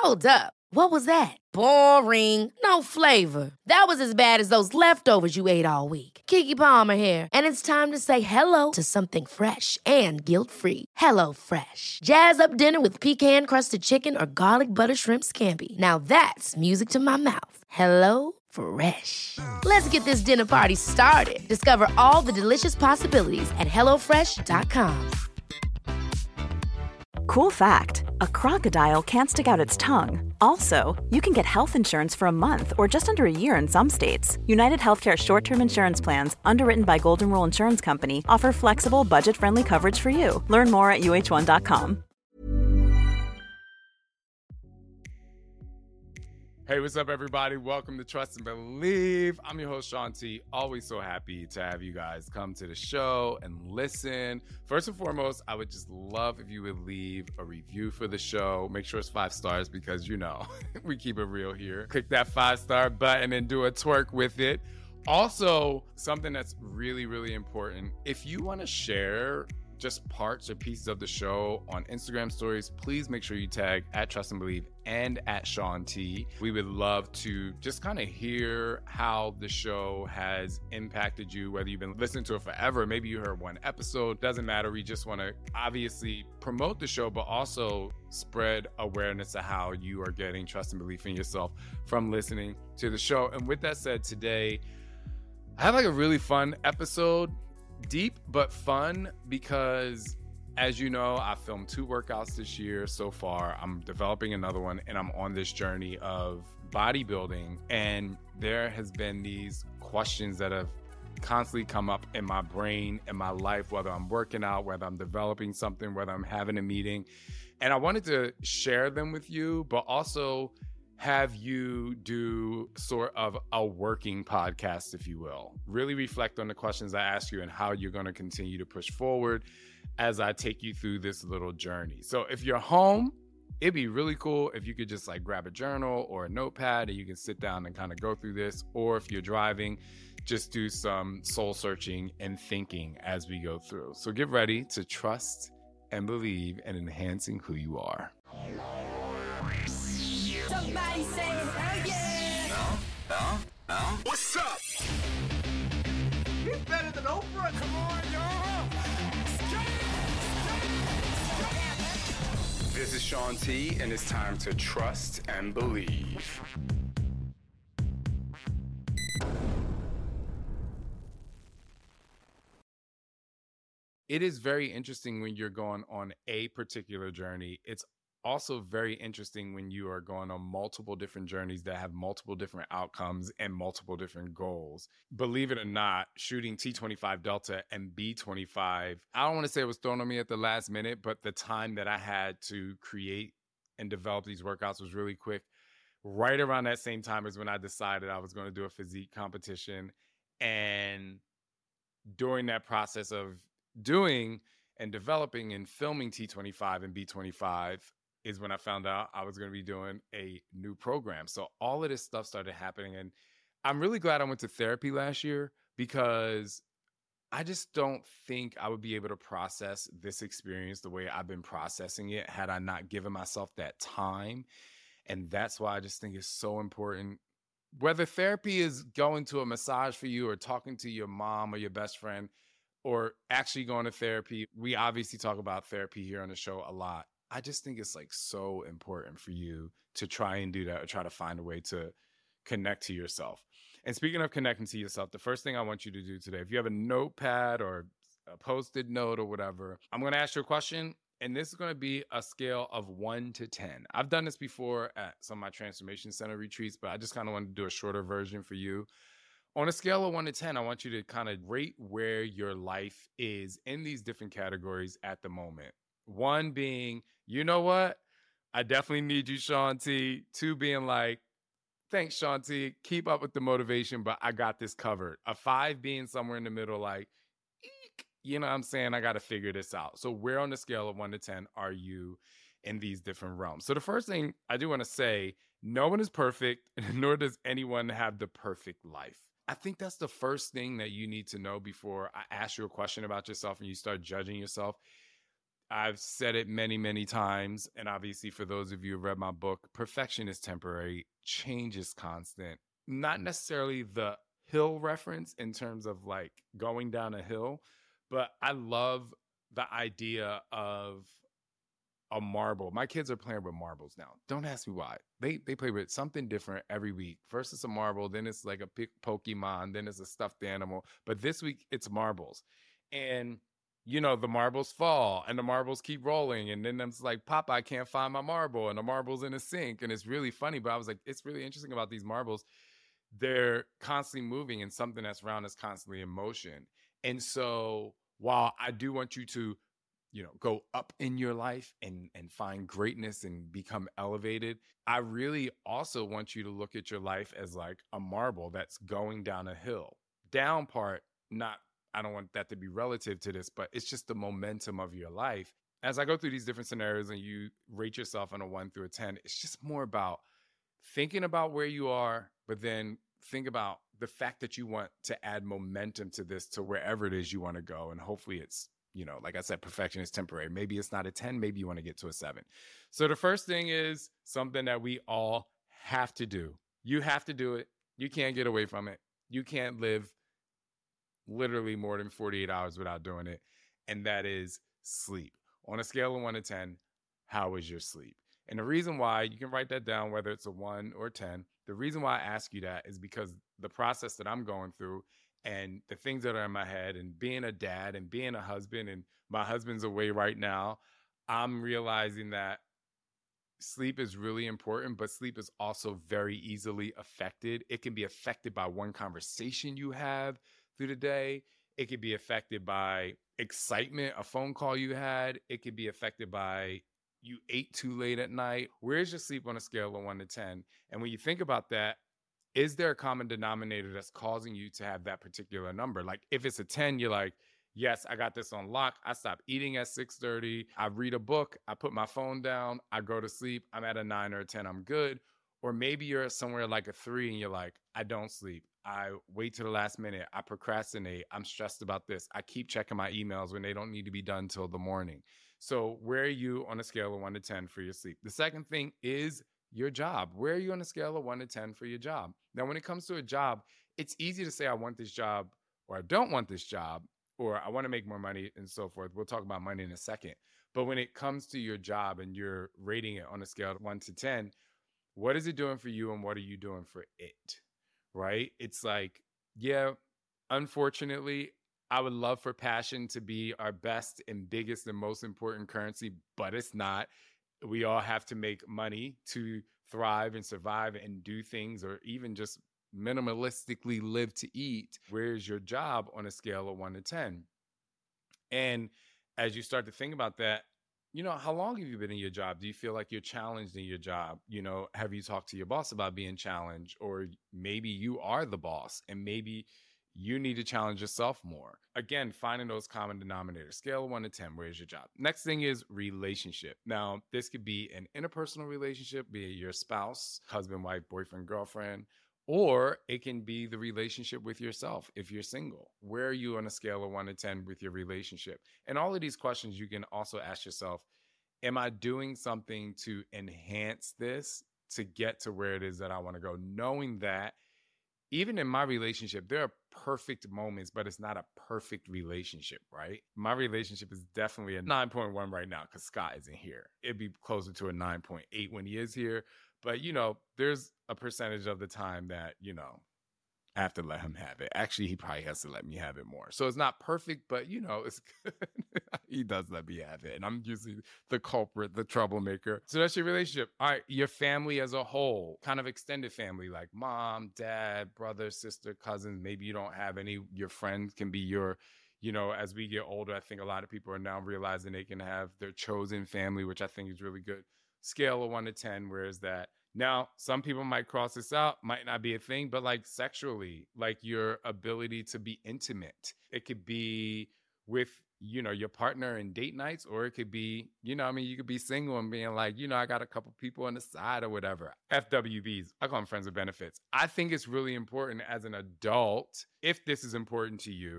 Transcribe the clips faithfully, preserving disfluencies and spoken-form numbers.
Hold up. What was that? Boring. No flavor. That was as bad as those leftovers you ate all week. Keke Palmer here, and it's time to say hello to something fresh and guilt-free. Hello Fresh. Jazz up dinner with pecan-crusted chicken or garlic butter shrimp scampi. Now that's music to my mouth. Hello Fresh. Let's get this dinner party started. Discover all the delicious possibilities at hello fresh dot com. Cool fact, a crocodile can't stick out its tongue. Also, you can get health insurance for a month or just under a year in some states. United Healthcare short-term insurance plans, underwritten by Golden Rule Insurance Company, offer flexible, budget-friendly coverage for you. Learn more at U H one dot com. Hey, what's up, everybody? Welcome to Trust and Believe. I'm your host, Sean T. Always so happy to have you guys come to the show and listen. First and foremost, I would just love if you would leave a review for the show. Make sure it's five stars because, you know, we keep it real here. Click that five-star button and do a twerk with it. Also, something that's really, really important, if you want to share just parts or pieces of the show on Instagram stories, please make sure you tag at Trust and Believe and at Sean T. We would love to just kind of hear how the show has impacted you, whether you've been listening to it forever, maybe you heard one episode, doesn't matter. We just want to obviously promote the show, but also spread awareness of how you are getting trust and belief in yourself from listening to the show. And with that said, today, I have like a really fun episode. Deep but fun because, as you know, I filmed two workouts this year so far. I'm developing another one, and I'm on this journey of bodybuilding. And there has been these questions that have constantly come up in my brain, in my life, whether I'm working out, whether I'm developing something, whether I'm having a meeting. And I wanted to share them with you, but also have you do sort of a working podcast, if you will. Really reflect on the questions I ask you and how you're going to continue to push forward as I take you through this little journey. So if you're home, it'd be really cool if you could just like grab a journal or a notepad and you can sit down and kind of go through this. Or if you're driving, just do some soul searching and thinking as we go through. So get ready to trust and believe in enhancing who you are. Somebody say hell yeah! No, no, no. What's up? He's better than Oprah. Come on, y'all. This is Sean T, and it's time to trust and believe. It is very interesting when you're going on a particular journey. It's also very interesting when you are going on multiple different journeys that have multiple different outcomes and multiple different goals. Believe it or not, shooting T twenty-five Delta and B twenty-five, I don't want to say it was thrown on me at the last minute, but the time that I had to create and develop these workouts was really quick. Right around that same time is when I decided I was going to do a physique competition. And during that process of doing and developing and filming T twenty-five and B twenty-five, is when I found out I was going to be doing a new program. So all of this stuff started happening. And I'm really glad I went to therapy last year because I just don't think I would be able to process this experience the way I've been processing it had I not given myself that time. And that's why I just think it's so important. Whether therapy is going to a massage for you or talking to your mom or your best friend or actually going to therapy, we obviously talk about therapy here on the show a lot. I just think it's like so important for you to try and do that or try to find a way to connect to yourself. And speaking of connecting to yourself, the first thing I want you to do today, if you have a notepad or a post-it note or whatever, I'm going to ask you a question, and this is going to be a scale of one to ten. I've done this before at some of my Transformation Center retreats, but I just kind of wanted to do a shorter version for you. On a scale of one to ten, I want you to kind of rate where your life is in these different categories at the moment. One being, you know what? I definitely need you, Sean T. Two being like, thanks, Sean T. Keep up with the motivation, but I got this covered. A five being somewhere in the middle, like, eek, you know what I'm saying? I got to figure this out. So where on the scale of one to ten are you in these different realms? So the first thing I do want to say, no one is perfect, nor does anyone have the perfect life. I think that's the first thing that you need to know before I ask you a question about yourself and you start judging yourself. I've said it many, many times. And obviously, for those of you who read my book, perfection is temporary, change is constant. Not necessarily the hill reference in terms of like going down a hill, but I love the idea of a marble. My kids are playing with marbles now. Don't ask me why. They they play with something different every week. First it's a marble, then it's like a pic- Pokemon, then it's a stuffed animal. But this week it's marbles. And you know, the marbles fall and the marbles keep rolling. And then it's like, Papa, I can't find my marble. And the marble's in a sink. And it's really funny. But I was like, it's really interesting about these marbles. They're constantly moving and something that's round is constantly in motion. And so while I do want you to, you know, go up in your life and, and find greatness and become elevated, I really also want you to look at your life as like a marble that's going down a hill. Down part, not I don't want that to be relative to this, but it's just the momentum of your life. As I go through these different scenarios and you rate yourself on a one through a ten, it's just more about thinking about where you are, but then think about the fact that you want to add momentum to this, to wherever it is you want to go. And hopefully it's, you know, like I said, perfection is temporary. Maybe it's not a ten, maybe you want to get to a seven. So the first thing is something that we all have to do. You have to do it. You can't get away from it. You can't live literally more than forty-eight hours without doing it. And that is sleep. On a scale of one to ten, how is your sleep? And the reason why, you can write that down, whether it's a one or ten. The reason why I ask you that is because the process that I'm going through and the things that are in my head and being a dad and being a husband, and my husband's away right now, I'm realizing that sleep is really important, but sleep is also very easily affected. It can be affected by one conversation you have through the day. It could be affected by excitement, a phone call you had. It could be affected by you ate too late at night. Where's your sleep on a scale of one to ten? And when you think about that, is there a common denominator that's causing you to have that particular number? Like if it's a ten, you're like, yes, I got this on lock. I stop eating at six thirty. I read a book. I put my phone down. I go to sleep. I'm at a nine or a ten. I'm good. Or maybe you're somewhere like a three and you're like, I don't sleep. I wait to the last minute. I procrastinate. I'm stressed about this. I keep checking my emails when they don't need to be done till the morning. So where are you on a scale of one to ten for your sleep? The second thing is your job. Where are you on a scale of one to ten for your job? Now, when it comes to a job, it's easy to say I want this job or I don't want this job or I want to make more money and so forth. We'll talk about money in a second. But when it comes to your job and you're rating it on a scale of one to ten, what is it doing for you and what are you doing for it? Right? It's like, yeah, unfortunately, I would love for passion to be our best and biggest and most important currency, but it's not. We all have to make money to thrive and survive and do things, or even just minimalistically live to eat. Where's your job on a scale of one to ten? And as you start to think about that, you know, how long have you been in your job? Do you feel like you're challenged in your job? You know, have you talked to your boss about being challenged? Or maybe you are the boss and maybe you need to challenge yourself more. Again, finding those common denominators. Scale of one to ten, where's your job? Next thing is relationship. Now, this could be an interpersonal relationship, be it your spouse, husband, wife, boyfriend, girlfriend, or it can be the relationship with yourself if you're single. Where are you on a scale of one to ten with your relationship? And all of these questions you can also ask yourself, am I doing something to enhance this to get to where it is that I want to go? Knowing that even in my relationship, there are perfect moments, but it's not a perfect relationship, right? My relationship is definitely a nine point one right now because Scott isn't here. It'd be closer to a nine point eight when he is here. But, you know, there's a percentage of the time that, you know, I have to let him have it. Actually, he probably has to let me have it more. So it's not perfect, but, you know, it's good. He does let me have it. And I'm usually the culprit, the troublemaker. So that's your relationship. All right, your family as a whole, kind of extended family, like mom, dad, brother, sister, cousins. Maybe you don't have any. Your friends can be your, you know, as we get older, I think a lot of people are now realizing they can have their chosen family, which I think is really good. Scale of one to ten, where is that? Now, some people might cross this out, might not be a thing, but like sexually, like your ability to be intimate. It could be with, you know, your partner in date nights, or it could be, you know, I mean, you could be single and being like, you know, I got a couple people on the side or whatever. F W Bs, I call them friends with benefits. I think it's really important as an adult, if this is important to you,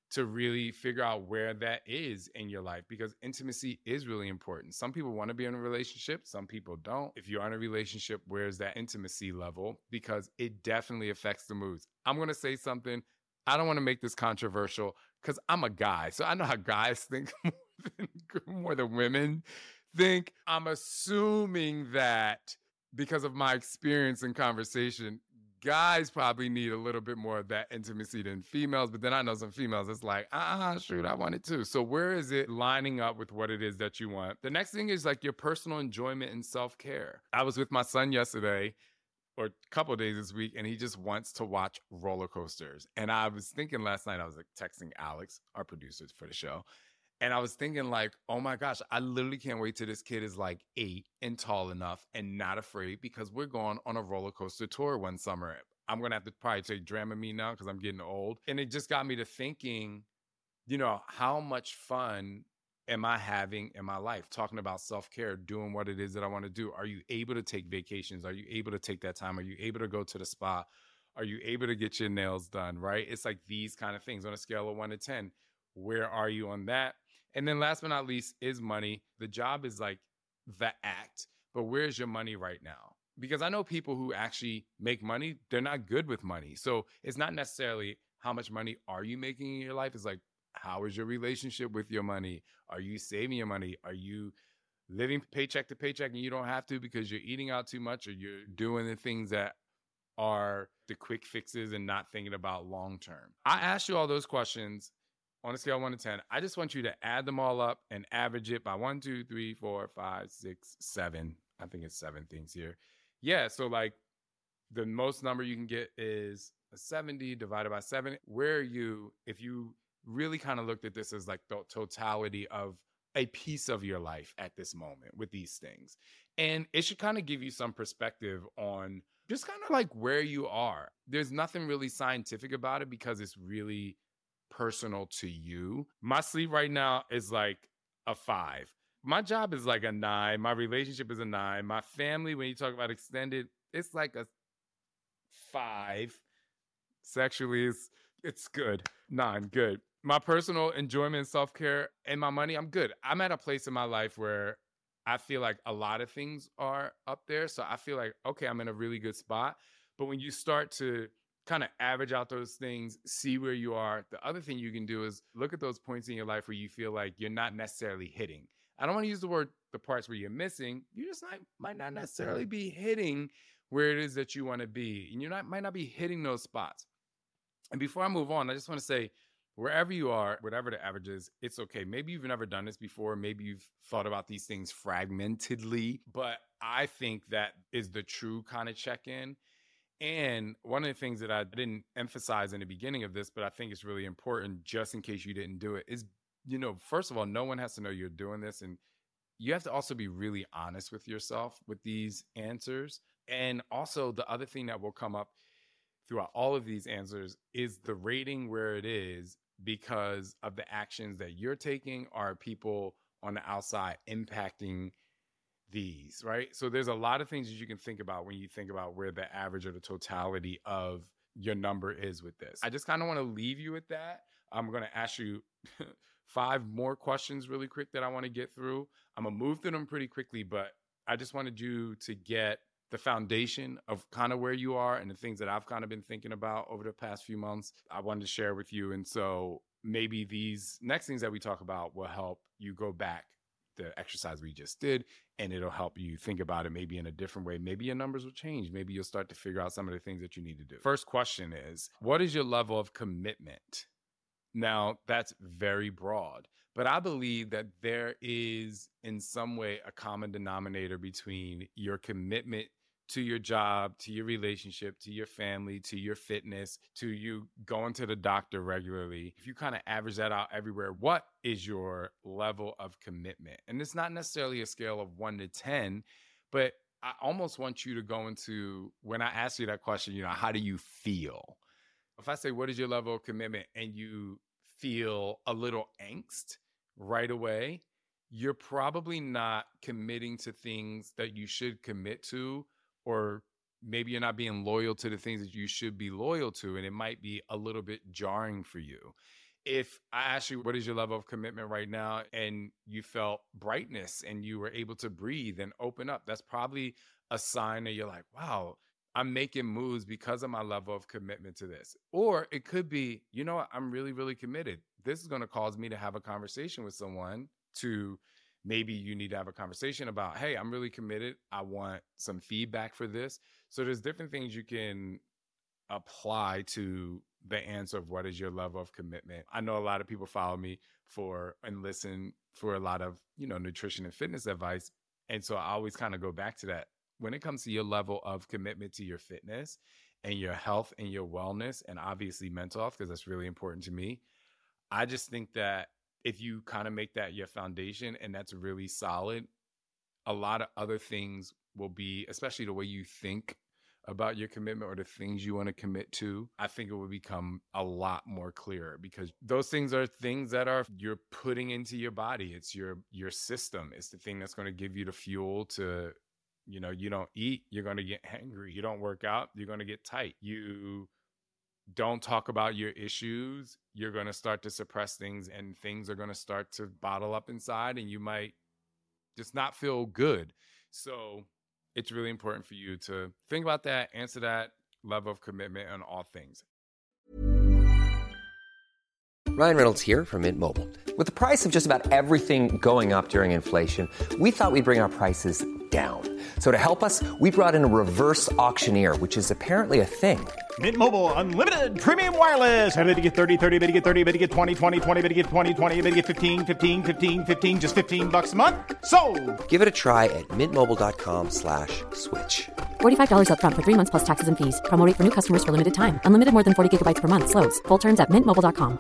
to really figure out where that is in your life, because intimacy is really important. Some people want to be in a relationship, some people don't. If you're in a relationship, where's that intimacy level? Because it definitely affects the moods. I'm going to say something. I don't want to make this controversial because I'm a guy, so I know how guys think more than, more than women think. I'm assuming that because of my experience in conversation, guys probably need a little bit more of that intimacy than females, but then I know some females, it's like, ah, shoot, I want it too. So where is it lining up with what it is that you want? The next thing is like your personal enjoyment and self-care. I was with my son yesterday, or a couple of days this week, and he just wants to watch roller coasters. And I was thinking last night, I was like texting Alex, our producer for the show, and I was thinking like, oh my gosh, I literally can't wait till this kid is like eight and tall enough and not afraid, because we're going on a roller coaster tour one summer. I'm going to have to probably take Dramamine now because I'm getting old. And it just got me to thinking, you know, how much fun am I having in my life? Talking about self-care, doing what it is that I want to do. Are you able to take vacations? Are you able to take that time? Are you able to go to the spa? Are you able to get your nails done, right? It's like these kind of things on a scale of one to ten. Where are you on that? And then last but not least is money. The job is like the act, but where's your money right now? Because I know people who actually make money, they're not good with money. So it's not necessarily how much money are you making in your life. It's like, how is your relationship with your money? Are you saving your money? Are you living paycheck to paycheck and you don't have to because you're eating out too much, or you're doing the things that are the quick fixes and not thinking about long term? I asked you all those questions on a scale of one to ten. I just want you to add them all up and average it by one, two, three, four, five, six, seven. I think it's seven things here. Yeah, so like the most number you can get is a seventy divided by seven. Where are you, if you really kind of looked at this as like the totality of a piece of your life at this moment with these things? And it should kind of give you some perspective on just kind of like where you are. There's nothing really scientific about it because it's really personal to you. My sleep right now is like a five. My job is like a nine. My relationship is a nine. My family, when you talk about extended, it's like a five. Sexually, it's, it's good. Nine, good. My personal enjoyment, self-care, and my money, I'm good. I'm at a place in my life where I feel like a lot of things are up there. So I feel like, okay, I'm in a really good spot. But when you start to kind of average out those things, see where you are, the other thing you can do is look at those points in your life where you feel like you're not necessarily hitting. I don't want to use the word the parts where you're missing. You just might, might not necessarily be hitting where it is that you want to be. And you not might not be hitting those spots. And before I move on, I just want to say, wherever you are, whatever the average is, it's okay. Maybe you've never done this before. Maybe you've thought about these things fragmentedly, but I think that is the true kind of check-in. And one of the things that I didn't emphasize in the beginning of this, but I think it's really important just in case you didn't do it, is, you know, first of all, no one has to know you're doing this. And you have to also be really honest with yourself with these answers. And also the other thing that will come up throughout all of these answers is the rating where it is because of the actions that you're taking, are people on the outside impacting these, right? So there's a lot of things that you can think about when you think about where the average or the totality of your number is with this. I just kind of want to leave you with that. I'm going to ask you five more questions really quick that I want to get through. I'm going to move through them pretty quickly, but I just wanted you to get the foundation of kind of where you are and the things that I've kind of been thinking about over the past few months. I wanted to share with you. And so maybe these next things that we talk about will help you go back the exercise we just did, and it'll help you think about it maybe in a different way. Maybe your numbers will change. Maybe you'll start to figure out some of the things that you need to do. First question is, what is your level of commitment? Now, that's very broad, but I believe that there is in some way a common denominator between your commitment to your job, to your relationship, to your family, to your fitness, to you going to the doctor regularly. If you kind of average that out everywhere, what is your level of commitment? And it's not necessarily a scale of one to ten, but I almost want you to go into, when I ask you that question, you know, how do you feel? If I say, what is your level of commitment? And you feel a little angst right away, you're probably not committing to things that you should commit to, or maybe you're not being loyal to the things that you should be loyal to, and it might be a little bit jarring for you. if I asked you, what is your level of commitment right now? And you felt brightness and you were able to breathe and open up, that's probably a sign that you're like, wow, I'm making moves because of my level of commitment to this. Or it could be, you know what, I'm really, really committed. This is going to cause me to have a conversation with someone to maybe you need to have a conversation about, hey, I'm really committed. I want some feedback for this. So there's different things you can apply to the answer of what is your level of commitment. I know a lot of people follow me for and listen for a lot of, you know, nutrition and fitness advice. And so I always kind of go back to that. When it comes to your level of commitment to your fitness and your health and your wellness, and obviously mental health, because that's really important to me, I just think that if you kind of make that your foundation and that's really solid, a lot of other things will be, especially the way you think about your commitment or the things you want to commit to, I think it will become a lot more clear, because those things are things that are you're putting into your body. It's your your system. It's the thing that's going to give you the fuel to, you know, you don't eat, you're going to get hangry. You don't work out, you're going to get tight. You don't talk about your issues, you're going to start to suppress things, and things are going to start to bottle up inside, and you might just not feel good. So it's really important for you to think about that, answer that level of commitment on all things. Ryan Reynolds here from Mint Mobile. With the price of just about everything going up during inflation, we thought we'd bring our prices down. So to help us, we brought in a reverse auctioneer, which is apparently a thing. Mint Mobile Unlimited Premium Wireless. How to get thirty, thirty, how to get thirty, how to get twenty, twenty, twenty, how to get twenty, twenty, how to get fifteen, fifteen, fifteen, fifteen, just fifteen bucks a month? Sold! Give it a try at mintmobile.com slash switch. forty-five dollars up front for three months plus taxes and fees. Promo rate for new customers for limited time. Unlimited more than forty gigabytes per month. Slows full terms at mint mobile dot com.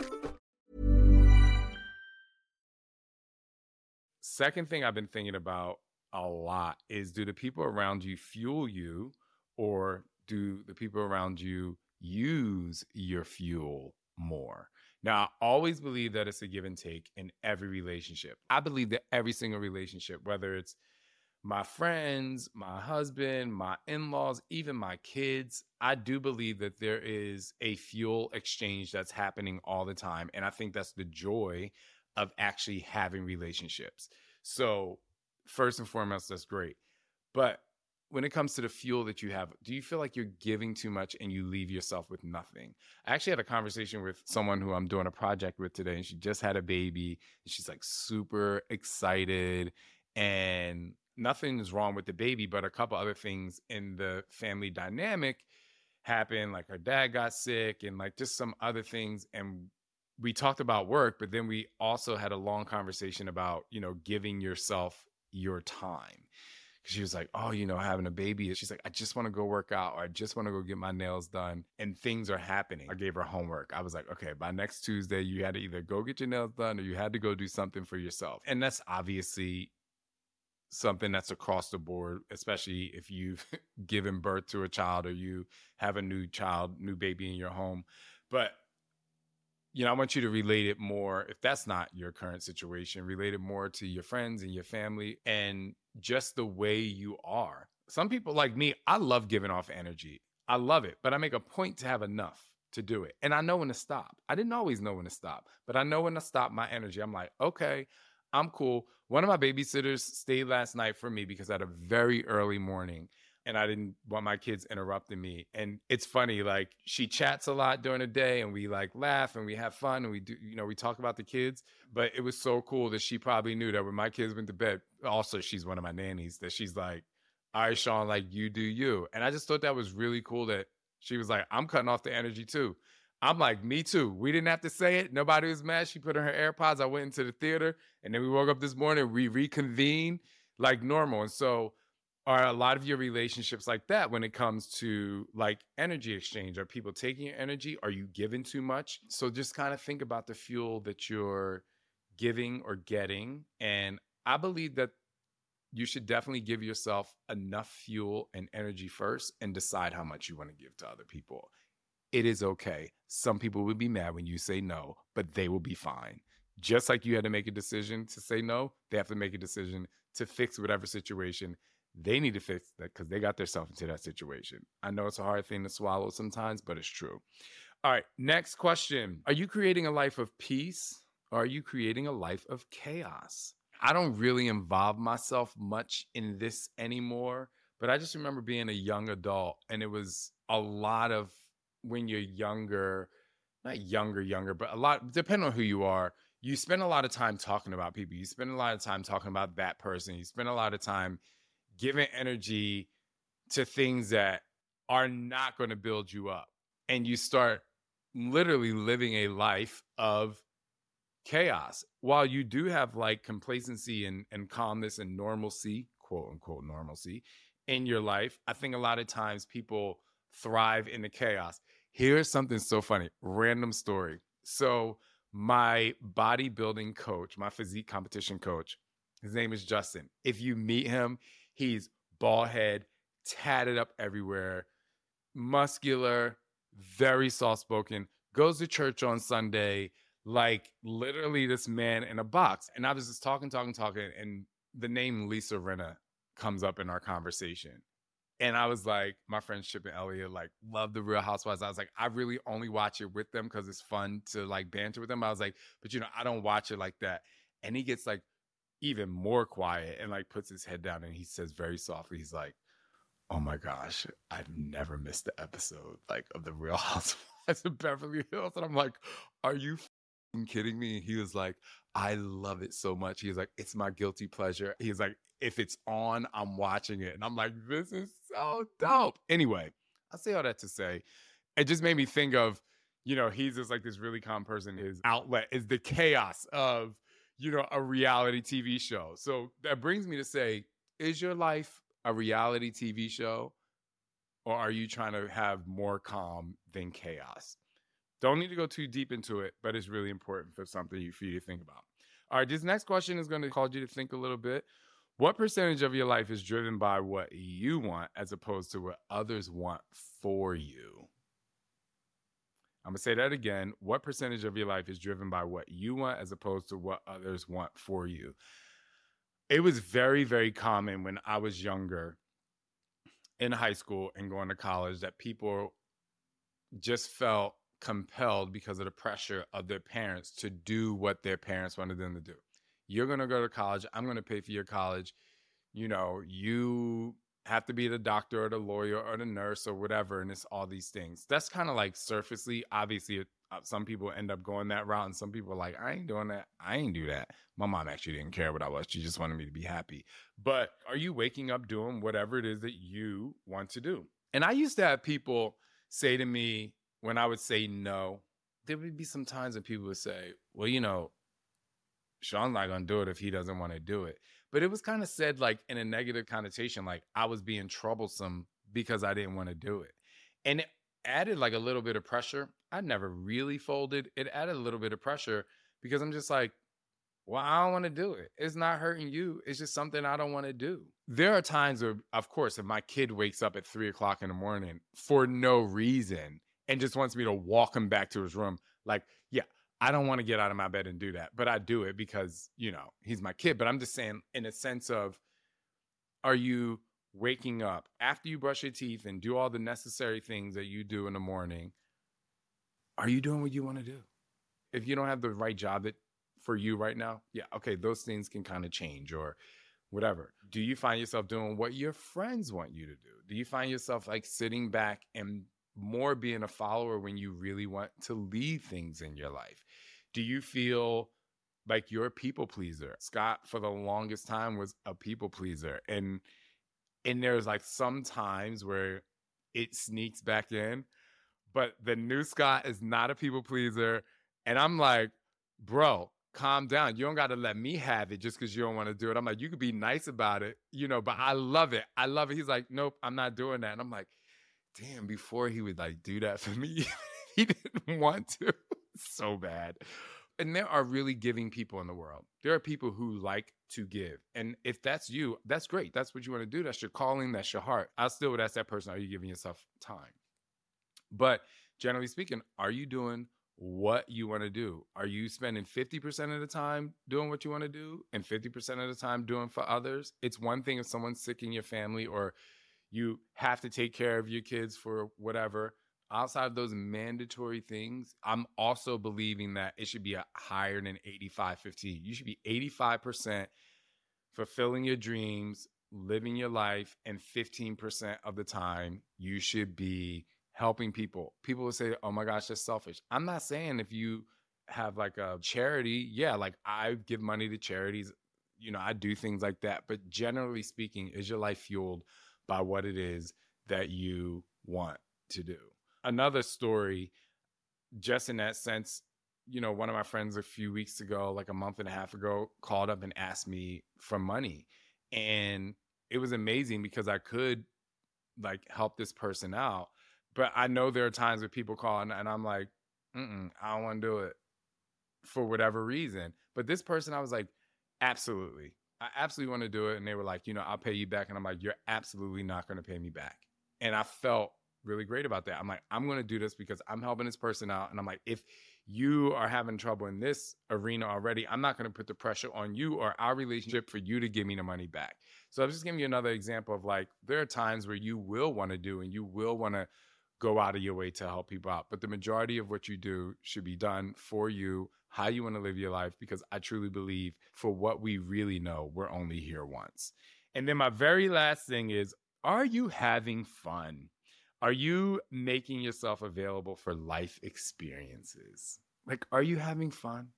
Second thing I've been thinking about a lot is, do the people around you fuel you, or do the people around you use your fuel more? Now, I always believe that it's a give and take in every relationship. I believe that every single relationship, whether it's my friends, my husband, my in-laws, even my kids, I do believe that there is a fuel exchange that's happening all the time. And I think that's the joy of actually having relationships. So first and foremost, that's great. But when it comes to the fuel that you have, do you feel like you're giving too much and you leave yourself with nothing? I actually had a conversation with someone who I'm doing a project with today, and she just had a baby, and she's like super excited, and nothing is wrong with the baby, but a couple other things in the family dynamic happened, like her dad got sick and like just some other things. And we talked about work, but then we also had a long conversation about, you know, giving yourself your time. She was like, oh, you know, having a baby. She's like, I just want to go work out, or I just want to go get my nails done. And things are happening. I gave her homework. I was like, okay, by next Tuesday, you had to either go get your nails done or you had to go do something for yourself. And that's obviously something that's across the board, especially if you've given birth to a child or you have a new child, new baby in your home. But you know, I want you to relate it more, if that's not your current situation, relate it more to your friends and your family and just the way you are. Some people like me, I love giving off energy. I love it, but I make a point to have enough to do it. And I know when to stop. I didn't always know when to stop, but I know when to stop my energy. I'm like, okay, I'm cool. One of my babysitters stayed last night for me because I had a very early morning. And I didn't want my kids interrupting me. And it's funny, like she chats a lot during the day and we like laugh and we have fun and we do, you know, we talk about the kids. But it was so cool that she probably knew that when my kids went to bed, also she's one of my nannies, that she's like, all right, Sean, like you do you. And I just thought that was really cool that she was like, I'm cutting off the energy too. I'm like, me too. We didn't have to say it. Nobody was mad. She put on her AirPods. I went into the theater and then we woke up this morning, we reconvened like normal. And so are a lot of your relationships like that when it comes to like energy exchange? Are people taking your energy? Are you giving too much? So just kind of think about the fuel that you're giving or getting. And I believe that you should definitely give yourself enough fuel and energy first and decide how much you want to give to other people. It is okay. Some people will be mad when you say no, but they will be fine. Just like you had to make a decision to say no, they have to make a decision to fix whatever situation they need to fix that because they got themselves into that situation. I know it's a hard thing to swallow sometimes, but it's true. All right, next question. Are you creating a life of peace or are you creating a life of chaos? I don't really involve myself much in this anymore, but I just remember being a young adult and it was a lot of when you're younger, not younger, younger, but a lot, depending on who you are, you spend a lot of time talking about people. You spend a lot of time talking about that person. You spend a lot of time giving energy to things that are not going to build you up. And you start literally living a life of chaos. While you do have like complacency and, and calmness and normalcy, quote unquote normalcy in your life, I think a lot of times people thrive in the chaos. Here's something so funny, random story. So my bodybuilding coach, my physique competition coach, his name is Justin. If you meet him, he's bald head, tatted up everywhere, muscular, very soft-spoken, goes to church on Sunday, like literally this man in a box. And I was just talking, talking, talking, and the name Lisa Rinna comes up in our conversation. And I was like, my friends Chip and Elliot, like, love the Real Housewives. I was like, I really only watch it with them because it's fun to like banter with them. I was like, but you know, I don't watch it like that. And he gets like even more quiet and like puts his head down and he says very softly, he's like, oh my gosh, I've never missed the episode like of the Real Housewives of Beverly Hills. And I'm like, are you f***ing kidding me? He was like, I love it so much. He was like, it's my guilty pleasure. He was like, if it's on, I'm watching it. And I'm like, this is so dope. Anyway, I say all that to say, it just made me think of, you know, he's just like this really calm person. His outlet is the chaos of, you know, a reality T V show. So that brings me to say, is your life a reality T V show? Or are you trying to have more calm than chaos? Don't need to go too deep into it, but it's really important for something for you to think about. All right, this next question is going to cause you to think a little bit. What percentage of your life is driven by what you want as opposed to what others want for you? I'm going to say that again. What percentage of your life is driven by what you want as opposed to what others want for you? It was very, very common when I was younger in high school and going to college that people just felt compelled because of the pressure of their parents to do what their parents wanted them to do. You're going to go to college. I'm going to pay for your college. You know, you have to be the doctor or the lawyer or the nurse or whatever. And it's all these things. That's kind of like surfacely. Obviously, uh, some people end up going that route. And some people are like, I ain't doing that. I ain't do that. My mom actually didn't care what I was. She just wanted me to be happy. But are you waking up doing whatever it is that you want to do? And I used to have people say to me when I would say no, there would be some times when people would say, well, you know, Sean's not going to do it if he doesn't want to do it. But it was kind of said like in a negative connotation, like I was being troublesome because I didn't want to do it. And it added like a little bit of pressure. I never really folded. It added a little bit of pressure because I'm just like, well, I don't want to do it. It's not hurting you. It's just something I don't want to do. There are times where, of course, if my kid wakes up at three o'clock in the morning for no reason and just wants me to walk him back to his room, like, yeah, I don't want to get out of my bed and do that, but I do it because, you know, he's my kid. But I'm just saying in a sense of, are you waking up after you brush your teeth and do all the necessary things that you do in the morning? Are you doing what you want to do? If you don't have the right job that for you right now, yeah, okay, those things can kind of change or whatever. Do you find yourself doing what your friends want you to do? Do you find yourself like sitting back and more being a follower when you really want to lead things in your life? Do you feel like you're a people pleaser? Scott, for the longest time, was a people pleaser. And and there's like some times where it sneaks back in, but the new Scott is not a people pleaser. And I'm like, bro, calm down. You don't got to let me have it just because you don't want to do it. I'm like, you could be nice about it, you know, but I love it. I love it. He's like, nope, I'm not doing that. And I'm like, damn, before he would like do that for me, he didn't want to. So bad. And there are really giving people in the world. There are people who like to give. And if that's you, that's great. That's what you want to do. That's your calling. That's your heart. I still would ask that person, are you giving yourself time? But generally speaking, are you doing what you want to do? Are you spending fifty percent of the time doing what you want to do and fifty percent of the time doing for others? It's one thing if someone's sick in your family or you have to take care of your kids for whatever. outside of those mandatory things, I'm also believing that it should be a higher than eighty-five fifteen. You should be eighty-five percent fulfilling your dreams, living your life, and fifteen percent of the time you should be helping people. People will say, oh my gosh, that's selfish. I'm not saying if you have like a charity, yeah, like I give money to charities, you know, I do things like that. But generally speaking, is your life fueled by what it is that you want to do? Another story, just in that sense, you know, one of my friends a few weeks ago, like a month and a half ago, called up and asked me for money. And it was amazing because I could like help this person out. But I know there are times where people call and, and I'm like, mm-mm, I don't want to do it for whatever reason. But this person, I was like, absolutely. I absolutely want to do it. And they were like, you know, I'll pay you back. And I'm like, you're absolutely not going to pay me back. And I felt really great about that. I'm like, I'm going to do this because I'm helping this person out. And I'm like, if you are having trouble in this arena already, I'm not going to put the pressure on you or our relationship for you to give me the money back. So I'm just giving you another example of like, there are times where you will want to do and you will want to go out of your way to help people out. But the majority of what you do should be done for you, how you want to live your life, because I truly believe for what we really know, we're only here once. And then my very last thing is, are you having fun? Are you making yourself available for life experiences? Like, are you having fun?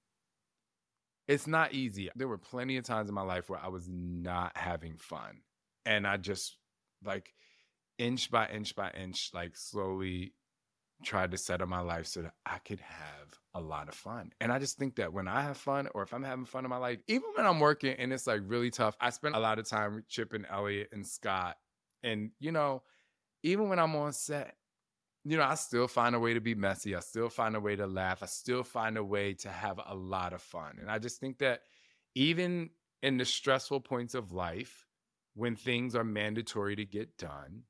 It's not easy. There were plenty of times in my life where I was not having fun. And I just, like, inch by inch by inch, like, slowly tried to set up my life so that I could have a lot of fun. And I just think that when I have fun, or if I'm having fun in my life, even when I'm working and it's, like, really tough, I spend a lot of time with Chip and Elliot and Scott. And, you know, even when I'm on set, you know, I still find a way to be messy. I still find a way to laugh. I still find a way to have a lot of fun. And I just think that even in the stressful points of life, when things are mandatory to get done,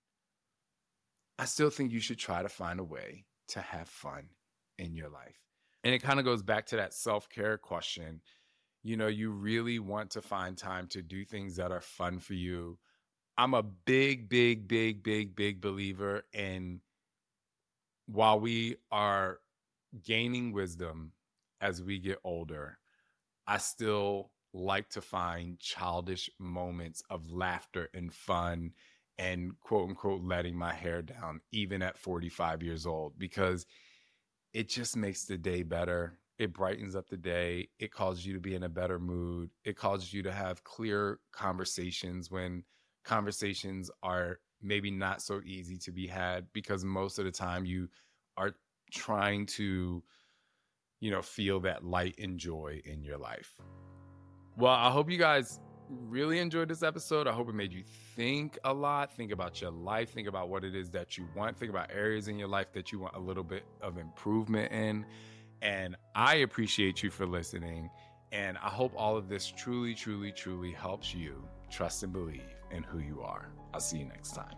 I still think you should try to find a way to have fun in your life. And it kind of goes back to that self-care question. You know, you really want to find time to do things that are fun for you. I'm a big, big, big, big, big believer in, while we are gaining wisdom as we get older, I still like to find childish moments of laughter and fun and quote unquote letting my hair down, even at forty-five years old, because it just makes the day better. It brightens up the day. It causes you to be in a better mood. It causes you to have clear conversations when conversations are maybe not so easy to be had, because most of the time you are trying to, you know, feel that light and joy in your life. Well, I hope you guys really enjoyed this episode. I hope it made you think a lot, think about your life, think about what it is that you want, think about areas in your life that you want a little bit of improvement in. And I appreciate you for listening. And I hope all of this truly, truly, truly helps you trust and believe in who you are. I'll see you next time.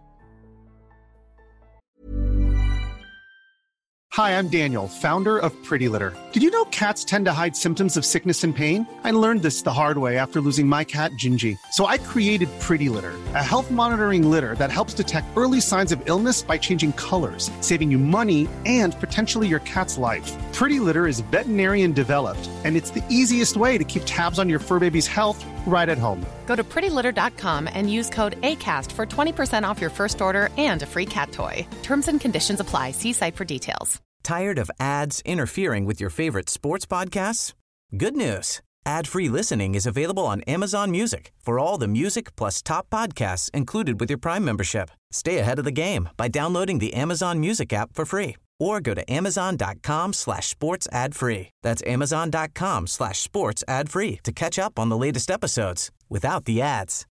Hi, I'm Daniel, founder of Pretty Litter. Did you know cats tend to hide symptoms of sickness and pain? I learned this the hard way after losing my cat, Gingy. So I created Pretty Litter, a health monitoring litter that helps detect early signs of illness by changing colors, saving you money and potentially your cat's life. Pretty Litter is veterinarian developed, and it's the easiest way to keep tabs on your fur baby's health right at home. Go to pretty litter dot com and use code ACAST for twenty percent off your first order and a free cat toy. Terms and conditions apply. See site for details. Tired of ads interfering with your favorite sports podcasts? Good news. Ad-free listening is available on Amazon Music for all the music plus top podcasts included with your Prime membership. Stay ahead of the game by downloading the Amazon Music app for free, or go to amazon.com slash sports ad free. That's amazon.com slash sports ad free to catch up on the latest episodes without the ads.